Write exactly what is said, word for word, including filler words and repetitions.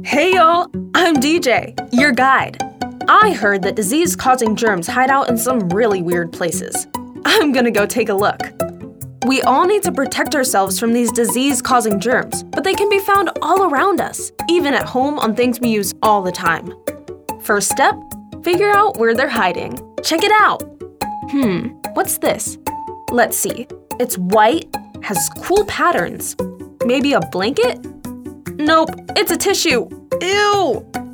Hey y'all, I'm D J, your guide. I heard that disease-causing germs hide out in some really weird places. I'm gonna go take a look. We all need to protect ourselves from these disease-causing germs, but they can be found all around us, even at home on things we use all the time. First step, figure out where they're hiding. Check it out. Hmm, what's this? Let's see. It's white, has cool patterns. Maybe a blanket? Nope, it's a tissue. Ew!